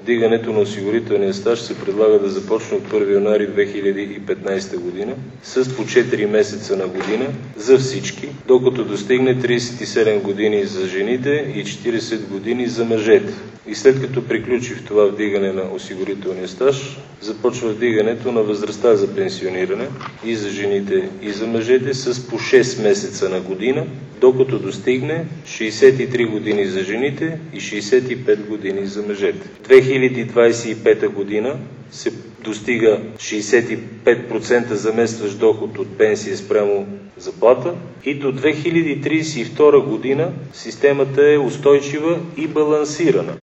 Вдигането на осигурителния стаж се предлага да започне от 1 януари 2015 година с по 4 месеца на година за всички, докато достигне 37 години за жените и 40 години за мъжете. И след като приключи в това вдигане на осигурителния стаж, започва вдигането на възрастта за пенсиониране и за жените, и за мъжете с по 6 месеца на година, докато достигне 63 години за жените и 65 години за мъжете. 2025 година се достига 65% заместващ доход от пенсия спрямо заплата и до 2032 година системата е устойчива и балансирана.